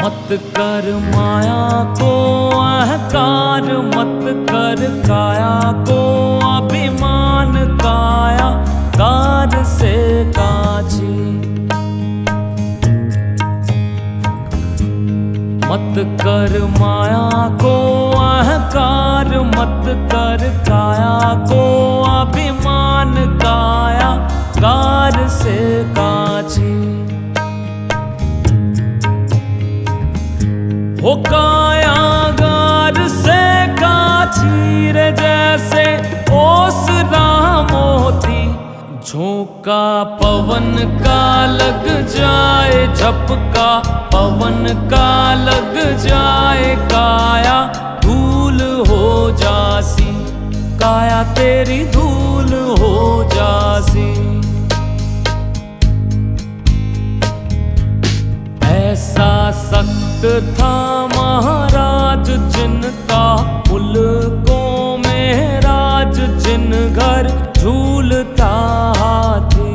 मत कर माया को अहंकार, मत कर काया को अभिमान, काया कार से काजी। मत कर माया को अहंकार, मत कर काया को अभिमान, काया कार से काजी। हो कायागार से काची रे जैसे ओसरा मोती, झोंका पवन का लग जाए, झपका पवन का लग जाए, काया धूल हो जासी, काया तेरी धूल हो जासी। ऐसा सख्त था महाराज जिनका मुल्कों में राज, जिन घर झूलता हाथी,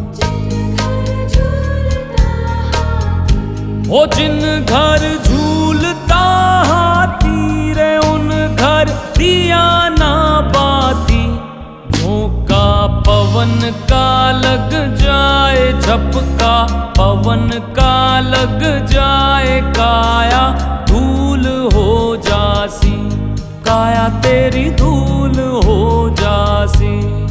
ओ जिन घर झूलता हाथी रे उन घर दिया ना बाती। झोंका पवन का लग जाए, झपका पवन का लग जाए, काया धूल हो जासी, काया तेरी धूल हो जासी।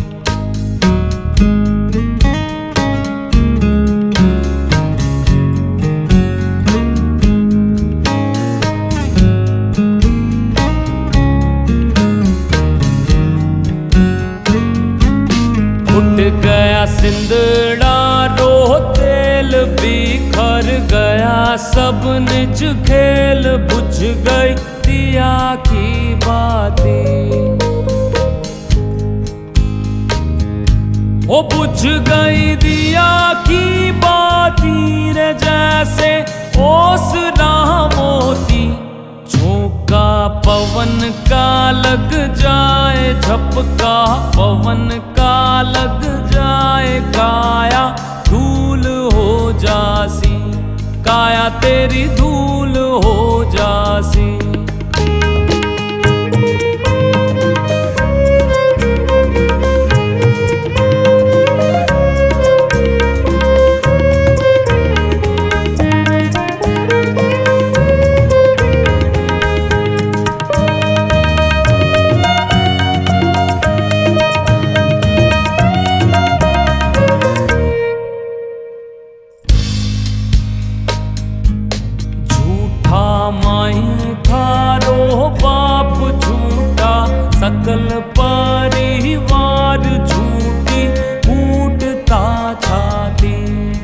उठ गया सिंदड़ा रो तेल, बिखर गया सब निज खेल, बुझ गई दिया की बाती, ओ बुझ गई दिया की बाती रे जैसे ओसरा मोती। झोंका पवन का लग जाए, झपका पवन का लग जाए, काया धूल हो जासी, काया तेरी धूल हो जासी। सकल परिवार झूठी कूटता छाती,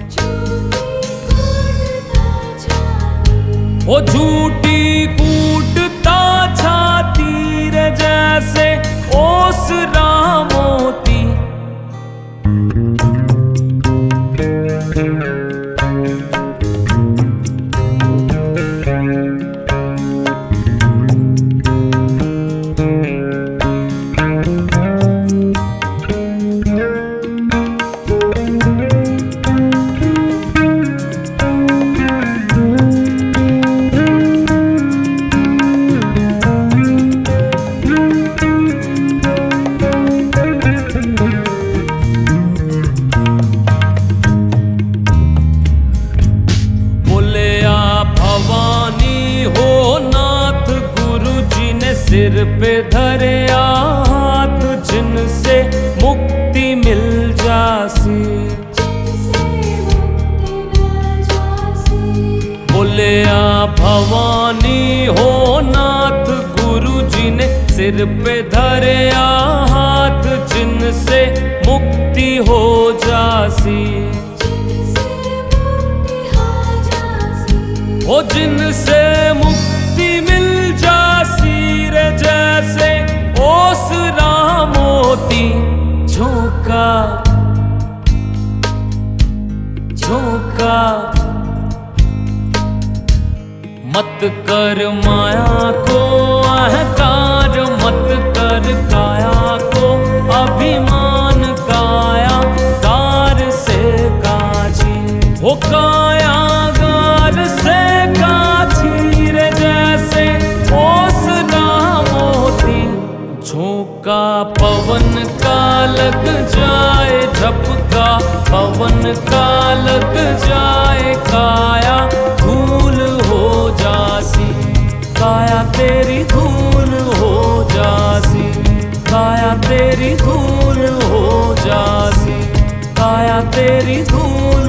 ओ झूठी कूटता छाती रे जैसे ओसरा मोती। सिर पे धरे हाथ जिनसे मुक्ति मिल जासी, बोले आ भवानी हो नाथ, गुरु जी ने सिर पे धरे हाथ जिनसे मुक्ति हो जासी, ओ जिनसे मुक्ति मिल जासी रे जैसे ओसरा मोती। झोंका झोंका मत कर माया को अहंकार, मत कर काया को अभिमान, काया कार से काजी। हो कायागार से काजी का लग जाए काया, धूल हो जासी, काया तेरी धूल हो जासी, काया तेरी धूल हो जासी, काया तेरी धूल